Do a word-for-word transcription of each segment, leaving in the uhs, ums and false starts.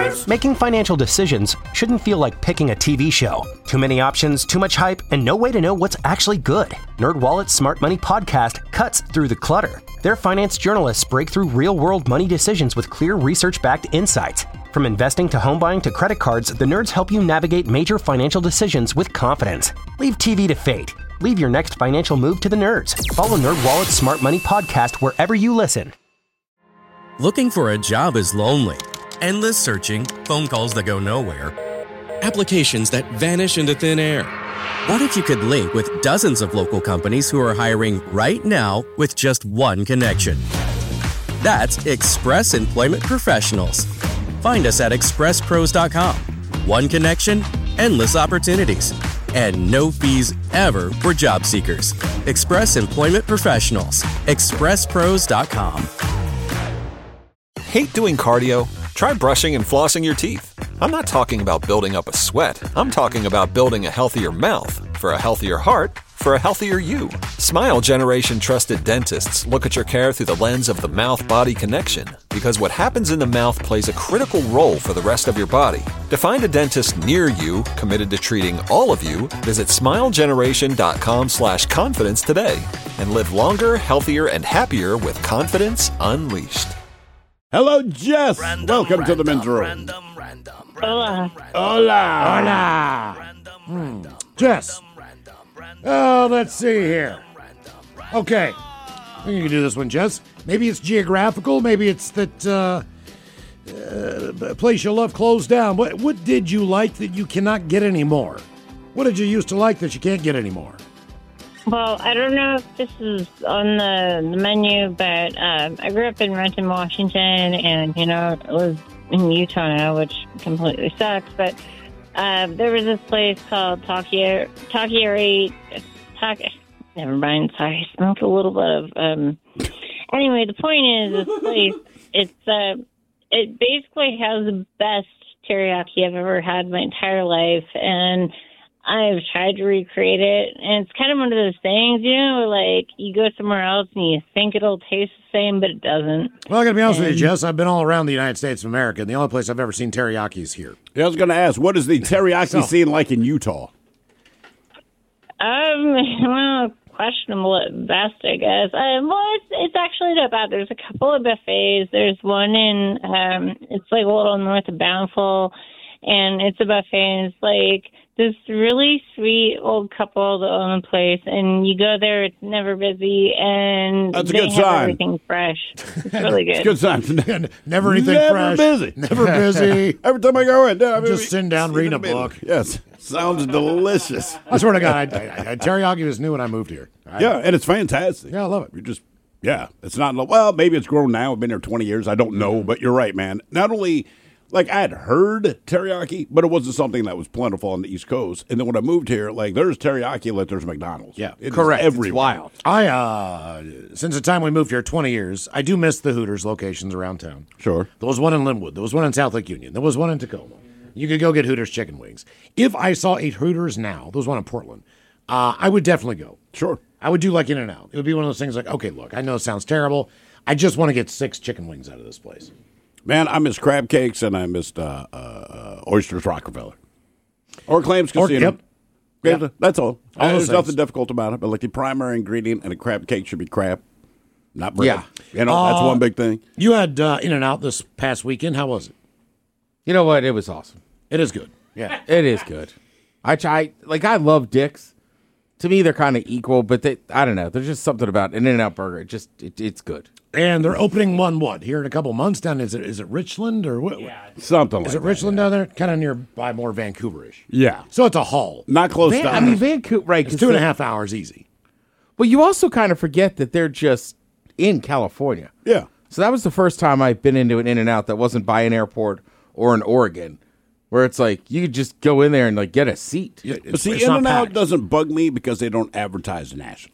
Nerds! Making financial decisions shouldn't feel like picking a T V show. Too many options, too much hype, and no way to know what's actually good. NerdWallet's Smart Money Podcast cuts through the clutter. Their finance journalists break through real-world money decisions with clear research-backed insights. From investing to home buying to credit cards, the nerds help you navigate major financial decisions with confidence. Leave T V to fate. Leave your next financial move to the nerds. Follow NerdWallet's Smart Money Podcast wherever you listen. Looking for a job is lonely. Endless searching, phone calls that go nowhere, applications that vanish into thin air. What if you could link with dozens of local companies who are hiring right now with just one connection? That's Express Employment Professionals. Find us at express pros dot com. One connection, endless opportunities, and no fees ever for job seekers. Express Employment Professionals. express pros dot com. Hate doing cardio? Try brushing and flossing your teeth. I'm not talking about building up a sweat. I'm talking about building a healthier mouth. For a healthier heart, for a healthier you. Smile Generation trusted dentists look at your care through the lens of the mouth-body connection, because what happens in the mouth plays a critical role for the rest of your body. To find a dentist near you committed to treating all of you, visit smilegeneration.com slash confidence today and live longer, healthier, and happier with confidence unleashed. Hello, Jess. Random, Welcome random, to the men's room. Random, random, Hola. Hola. Hola. Random, Hmm. random, Jess. random, random, Oh, let's see here. random, Okay. I think you can do this one, Jess. Maybe it's geographical. Maybe it's that uh, uh, a place you love closed down. What, what did you like that you cannot get anymore? What did you used to like that you can't get anymore? Well, I don't know if this is on the, the menu, but um, I grew up in Renton, Washington, and, you know, I live in Utah now, which completely sucks, but uh, there was this place called Takia, Takieri, Tak, never mind, sorry, I smoked a little bit of, um, anyway, the point is, this place, it's, uh, it basically has the best teriyaki I've ever had my entire life, and I've tried to recreate it, and it's kind of one of those things, you know, like you go somewhere else and you think it'll taste the same, but it doesn't. Well, I got to be honest and, with you, Jess. I've been all around the United States of America, and the only place I've ever seen teriyaki is here. Yeah, I was going to ask, what is the teriyaki So- scene like in Utah? Um, well, questionable at best, I guess. Um, well, it's, it's actually not bad. There's a couple of buffets. There's one in, um, it's like a little north of Bountiful, and it's a buffet, and it's like this really sweet old couple that own the place, and you go there, it's never busy, and That's a they good have sign. everything fresh. It's really good. It's a good sign. Never anything Never fresh. busy. Never busy. Every time I go in, yeah, I mean, Just sitting down, see reading the a menu. book. Yes, sounds delicious. I swear to God, I, I, I, teriyaki was new when I moved here. I, Yeah, and it's fantastic. Yeah, I love it. You just, yeah, it's not, well, maybe it's grown now. I've been here twenty years. I don't know, but you're right, man. Not only, like, I had heard teriyaki, but it wasn't something that was plentiful on the East Coast. And then when I moved here, like, there's teriyaki like there's McDonald's. Yeah, It is Correct. It's everywhere. wild. I, uh, since the time we moved here twenty years, I do miss the Hooters locations around town. Sure. There was one in Linwood. There was one in South Lake Union. There was one in Tacoma. You could go get Hooters chicken wings. If I saw a Hooters now, there was one in Portland, uh, I would definitely go. Sure. I would do like In and Out. It would be one of those things like, okay, look, I know it sounds terrible. I just want to get six chicken wings out of this place. Man, I miss crab cakes and I missed uh, uh, uh, Oysters Rockefeller. Or Clams Or- Casino. yep. Yep. Yep. That's all. All Uh, those There's nothing things. difficult about it, but like the primary ingredient in a crab cake should be crab, not bread. Yeah. You know, that's Uh, one big thing. You had uh, In and Out this past weekend. How was it? You know what? It was awesome. It is good. Yeah. It is good. I try, like, I love Dick's. To me, they're kind of equal, but they, I don't know. There's just something about an In-N-Out burger. It just, it, it's good. And they're opening one, what, here in a couple months down, is it is it Richland or what? Something like Is it that. Richland down there? Kind of nearby, more Vancouverish. Yeah. So it's a haul. Not close Van, to I mean, us. Vancouver, right? It's 'cause two and a they- half hours easy. But you also kind of forget that they're just in California. Yeah. So that was the first time I've been into an In-N-Out that wasn't by an airport or in Oregon, where it's like you could just go in there and like get a seat. Yeah, But it's, see, it's In not and Out packed. doesn't bug me because they don't advertise nationally.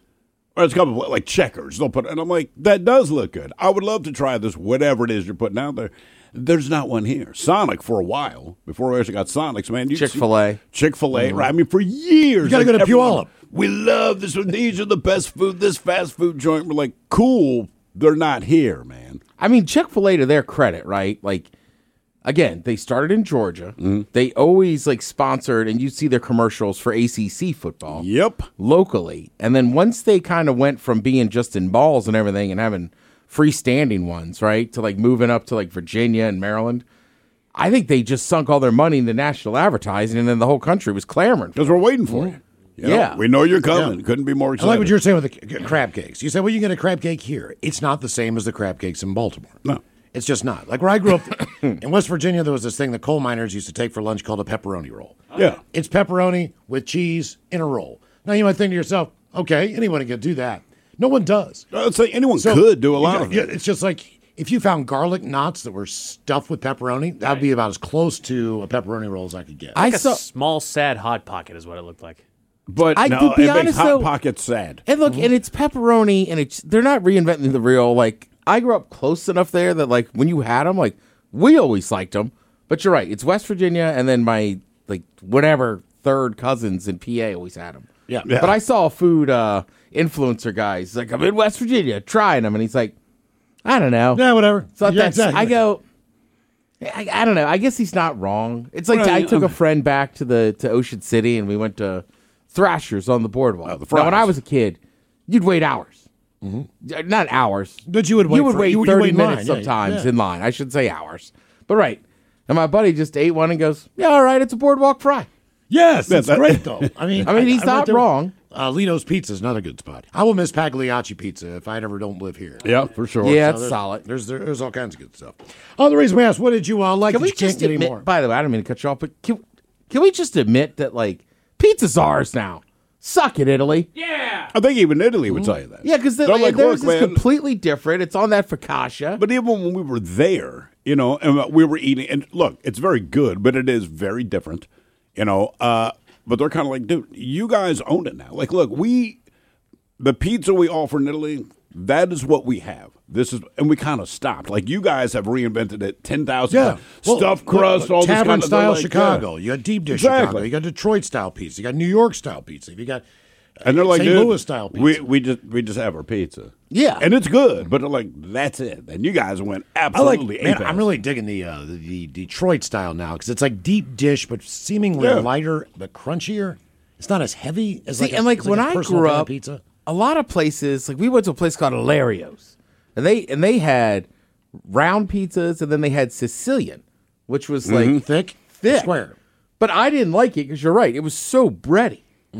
Or it's a couple of, like Checkers. They'll put, and I'm like, that does look good. I would love to try this, whatever it is you're putting out there. There's not one here. Sonic for a while before we actually got Sonics, man. you Chick-fil-A. Chick Fil A, right? I mean, for years, You gotta go to everyone, Puyallup. We love this one. These are the best food. This fast food joint. We're like, cool. They're not here, man. I mean, Chick-fil-A, to their credit, right? Like, again, they started in Georgia. They always like sponsored, and you see their commercials for A C C football. Yep. Locally. And then once they kind of went from being just in balls and everything and having freestanding ones, right, to like moving up to like Virginia and Maryland, I think they just sunk all their money into national advertising, and then the whole country was clamoring. Because we're waiting for you. You know, Yeah. we know you're coming. Yeah. Couldn't be more I excited. like what you're saying with the c- crab cakes. You said, well, you can get a crab cake here. It's not the same as the crab cakes in Baltimore. No. It's just not. Like where I grew up in West Virginia, there was this thing that coal miners used to take for lunch called a pepperoni roll. Yeah. It's pepperoni with cheese in a roll. Now you might think to yourself, okay, anyone can do that. No one does. I'd say anyone So- could do a lot of Yeah, it. It's just like if you found garlic knots that were stuffed with pepperoni, that'd be about as close to a pepperoni roll as I could get. I Like a saw, small, sad Hot Pocket is what it looked like. But I- no, to be it makes honest, Hot though- Pockets sad. and look, and it's pepperoni, and it's they're not reinventing the real. Like I grew up close enough there that like when you had them, like we always liked them. But you're right, it's West Virginia, and then my like whatever third cousins in P A always had them. Yeah. Yeah. But I saw a food uh, influencer guy. He's like, I'm in West Virginia trying them, and he's like, I don't know. Yeah, whatever. So Yeah, that's, exactly. I go, I, I don't know. I guess he's not wrong. It's like Well, I you took know- a friend back to the to Ocean City, and we went to Thrashers on the boardwalk. Oh, the now, when I fries. was a kid, you'd wait hours. Mm-hmm. Not hours. But you would wait You would for- wait you would thirty wait in minutes line, yeah, sometimes yeah. in line. I should say hours. But right. And my buddy just ate one and goes, yeah, all right, it's a boardwalk fry. Yes, it's that- great though. I mean, I mean, he's went not there- wrong. Uh, Lito's Pizza is another good spot. I will miss Pagliacci Pizza if I ever don't live here. Yeah, for sure. Yeah, So it's there's- solid. There's there, there's all kinds of good stuff. Oh, the reason we asked, what did you uh, like Can that we you can't just get admit, anymore? by the way, I don't mean to cut you off, but can, can we just admit that, like, pizza's ours now? Suck it, Italy. I think even Italy would tell you that. Yeah, because They're like, like, theirs look, is man. completely different. It's on that focaccia. But even when we were there, you know, and we were eating, and look, it's very good, but it is very different, you know. Uh, but they're kind of like, dude, you guys own it now. Like, look, we, the pizza we offer in Italy, that is what we have. This is, and we kind of stopped. Like, you guys have reinvented it ten thousand Yeah, times. Stuffed crust, all this tavern kind of style like, Chicago. yeah. You got deep dish Exactly. Chicago. You got Detroit style pizza. You got New York style pizza. You got And they're like, Saint dude, Louis style pizza. we we just we just have our pizza. Yeah. and it's good, but they're like, that's it. And you guys went I like. absolutely. Man, ape-ass. I'm really digging the uh, the, the Detroit style now because it's like deep dish, but seemingly Yeah. lighter but crunchier. It's not as heavy as See, like a, and like as when a I personal grew pan up, pizza. a lot of places, like we went to a place called Hilario's, and they and they had round pizzas, and then they had Sicilian, which was like Mm-hmm. Thick, thick, square. But I didn't like it because you're right; it was so bready.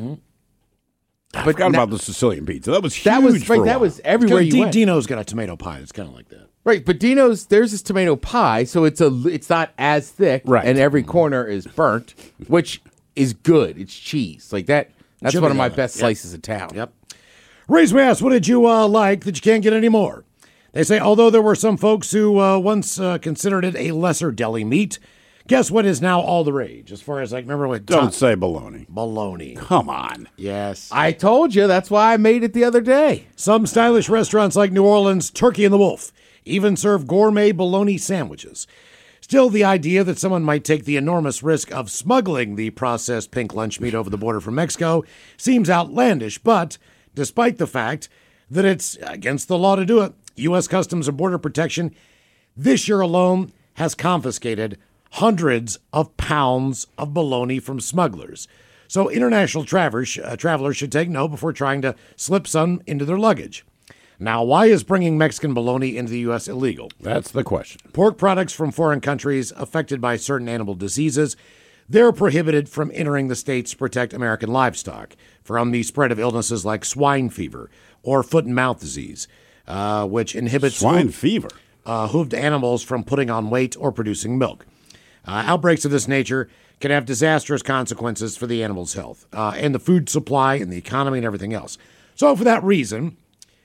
I But forgot now- about the Sicilian pizza. That was huge. that was for right. a That while. was everywhere you D- went. Dino's got a tomato pie. It's kind of like that. Right, but Dino's there's this tomato pie, so it's a it's not as thick, Right. and every corner is burnt, which is good. It's cheese like that. That's Should one be of my that. best Yep. slices of town. Yep. Raise me asked, what did you uh, like that you can't get anymore? They say, although there were some folks who uh, once uh, considered it a lesser deli meat, guess what is now all the rage? As far as like, remember what? Don't say baloney. Bologna. Come on. Yes. I told you that's why I made it the other day. Some stylish restaurants like New Orleans' Turkey and the Wolf even serve gourmet bologna sandwiches. Still, the idea that someone might take the enormous risk of smuggling the processed pink lunch meat over the border from Mexico seems outlandish, but despite the fact that it's against the law to do it, U S Customs and Border Protection this year alone has confiscated hundreds of pounds of bologna from smugglers. So international travelers, uh, travelers should take note before trying to slip some into their luggage. Now, why is bringing Mexican bologna into the U S illegal? That's the question. Pork products from foreign countries affected by certain animal diseases, they're prohibited from entering the states to protect American livestock from the spread of illnesses like swine fever or foot and mouth disease, uh, which inhibits Swine hoof- fever. uh, hooved animals from putting on weight or producing milk. Uh, outbreaks of this nature can have disastrous consequences for the animal's health uh, and the food supply and the economy and everything else. So, for that reason,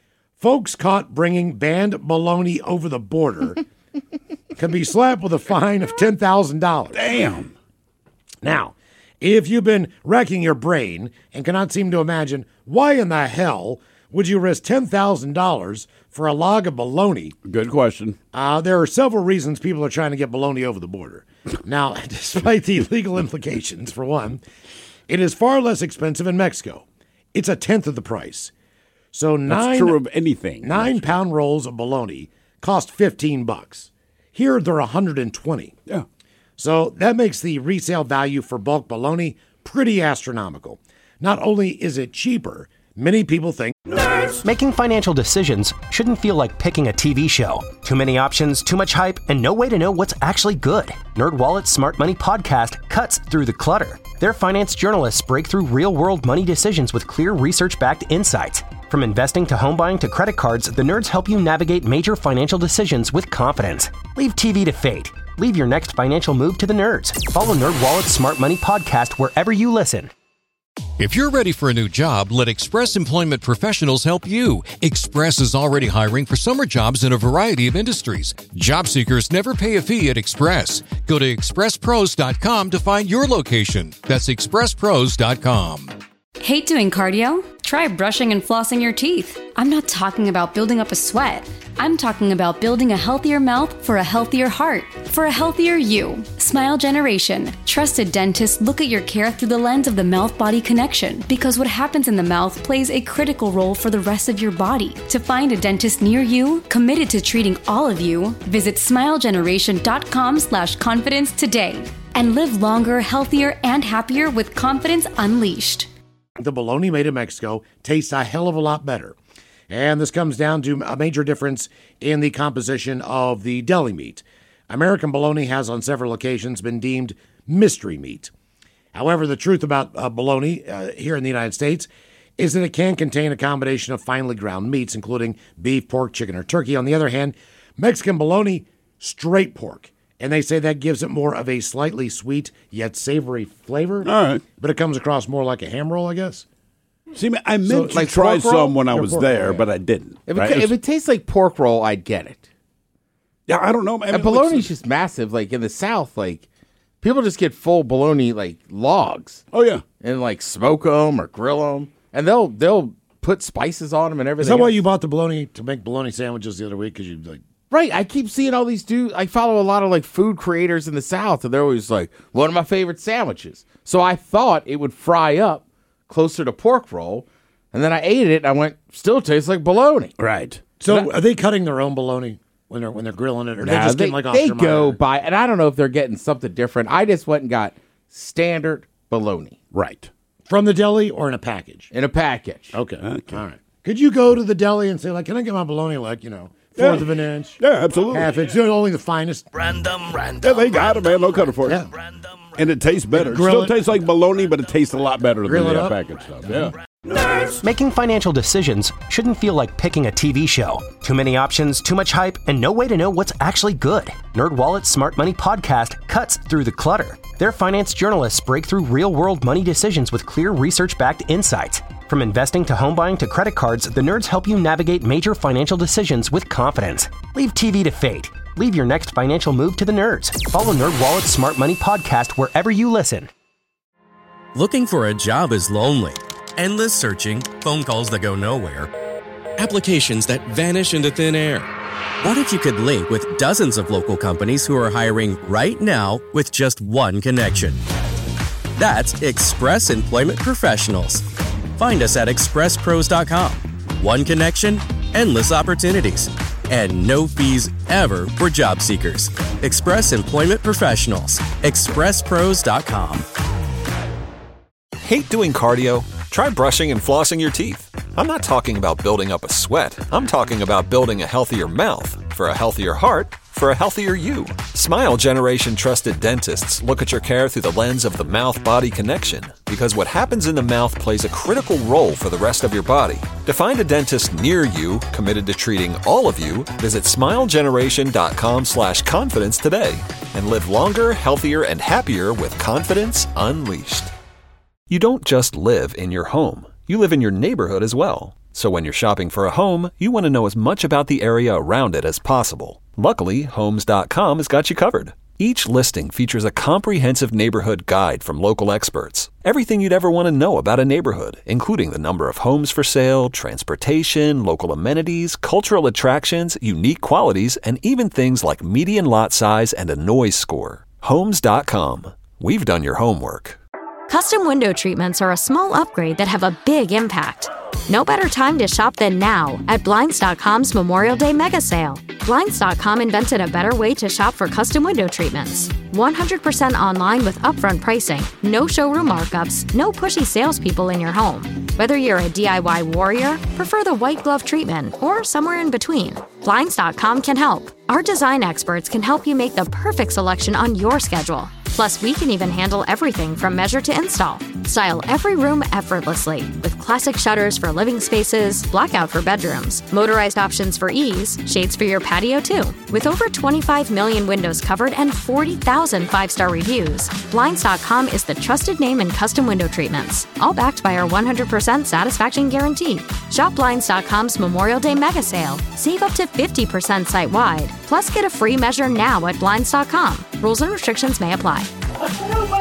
folks caught bringing banned bologna over the border can be slapped with a fine of ten thousand dollars. Damn. Now, if you've been racking your brain and cannot seem to imagine why in the hell would you risk ten thousand dollars for a log of bologna, Good question. uh, there are several reasons people are trying to get bologna over the border. Now, despite the legal implications, for one, it is far less expensive in Mexico. It's a tenth of the price. So That's nine, true of anything. nine pound rolls of bologna cost fifteen bucks. Here, they're one hundred twenty. Yeah. So that makes the resale value for bulk bologna pretty astronomical. Not only is it cheaper, many people think Making financial decisions shouldn't feel like picking a T V show. Too many options, too much hype, and no way to know what's actually good. NerdWallet's Smart Money Podcast cuts through the clutter. Their finance journalists break through real-world money decisions with clear research-backed insights. From investing to home buying to credit cards, the nerds help you navigate major financial decisions with confidence. Leave T V to fate. Leave your next financial move to the nerds. Follow NerdWallet's Smart Money Podcast wherever you listen. If you're ready for a new job, let Express Employment Professionals help you. Express is already hiring for summer jobs in a variety of industries. Job seekers never pay a fee at Express. Go to express pros dot com to find your location. That's express pros dot com. Hate doing cardio? Try brushing and flossing your teeth. I'm not talking about building up a sweat. I'm talking about building a healthier mouth for a healthier heart, for a healthier you. Smile Generation. Trusted dentists look at your care through the lens of the mouth-body connection, because what happens in the mouth plays a critical role for the rest of your body. To find a dentist near you, committed to treating all of you, visit smile generation dot com slash confidence today. And live longer, healthier, and happier with confidence unleashed. the bologna made in Mexico tastes a hell of a lot better. And this comes down to a major difference in the composition of the deli meat. American bologna has on several occasions been deemed mystery meat. However, the truth about uh, bologna uh, here in the United States is that it can contain a combination of finely ground meats, including beef, pork, chicken, or turkey. On the other hand, Mexican bologna, straight pork. And they say that gives it more of a slightly sweet yet savory flavor. All right. But it comes across more like a ham roll, I guess. See, I meant So, to like try pork roll? some when I Or was pork there, roll, yeah. but I didn't. If it, right? if It's- it tastes like pork roll, I'd get it. yeah, I don't know. man. And bologna's just massive. Like in the South, like people just get full bologna like logs Oh, yeah. and like smoke them or grill them, and they'll they'll put spices on them and everything. Is that why else. you bought the bologna to make bologna sandwiches the other week? Because you like, Right, I keep seeing all these dudes. I follow a lot of like food creators in the South, and they're always like, one of my favorite sandwiches. So I thought it would fry up closer to pork roll, and then I ate it, and I went, still tastes like bologna. Right. so are they cutting their own bologna when they're when they're grilling it, or they Nah, just they, getting like they Oscar go Mayer? by, and I don't know if they're getting something different. I just went and got standard bologna Right. from the deli or in a package? in a package. Okay. Okay. All right. Could you go to the deli and say, like, can I get my bologna, like, you know, fourth Yeah. of an inch, Yeah, absolutely. half inch, you know, only the finest? Random, random. Yeah, they got it, man. They'll cut it for you. Yeah. Random. And it tastes better. It Grill still it. tastes like bologna, but it tastes a lot better Grill than it the up. packaged stuff. Yeah. Making financial decisions shouldn't feel like picking a T V show. Too many options, too much hype, and no way to know what's actually good. NerdWallet's Smart Money Podcast cuts through the clutter. Their finance journalists break through real-world money decisions with clear research-backed insights. From investing to home buying to credit cards, the nerds help you navigate major financial decisions with confidence. Leave T V to fate. Leave your next financial move to the nerds. Follow NerdWallet's Smart Money Podcast wherever you listen. Looking for a job is lonely. Endless searching, phone calls that go nowhere, applications that vanish into thin air. What if you could link with dozens of local companies who are hiring right now with just one connection? That's Express Employment Professionals. Find us at express pros dot com. One connection, endless opportunities, and no fees ever for job seekers. Express Employment Professionals. express pros dot com. Hate doing cardio? Try brushing and flossing your teeth. I'm not talking about building up a sweat. I'm talking about building a healthier mouth for a healthier heart for a healthier you. Smile Generation trusted dentists look at your care through the lens of the mouth-body connection, because what happens in the mouth plays a critical role for the rest of your body. To find a dentist near you committed to treating all of you, visit smile generation dot com slash confidence today and live longer, healthier, and happier with confidence unleashed. You don't just live in your home. You live in your neighborhood as well. So when you're shopping for a home, you want to know as much about the area around it as possible. Luckily, homes dot com has got you covered. Each listing features a comprehensive neighborhood guide from local experts. Everything you'd ever want to know about a neighborhood, including the number of homes for sale, transportation, local amenities, cultural attractions, unique qualities, and even things like median lot size and a noise score. homes dot com. We've done your homework. Custom window treatments are a small upgrade that have a big impact. No better time to shop than now at Blinds dot com's Memorial Day Mega Sale. Blinds dot com invented a better way to shop for custom window treatments. one hundred percent online with upfront pricing, no showroom markups, no pushy salespeople in your home. Whether you're a D I Y warrior, prefer the white glove treatment, or somewhere in between, Blinds dot com can help. Our design experts can help you make the perfect selection on your schedule. Plus, we can even handle everything from measure to install. Style every room effortlessly with classic shutters for living spaces, blackout for bedrooms, motorized options for ease, shades for your patio too. With over twenty-five million windows covered and forty thousand five-star reviews, Blinds dot com is the trusted name in custom window treatments, all backed by our one hundred percent satisfaction guarantee. Shop Blinds dot com's Memorial Day Mega Sale. Save up to fifty percent site-wide. Plus, get a free measure now at Blinds dot com. Rules and restrictions may apply.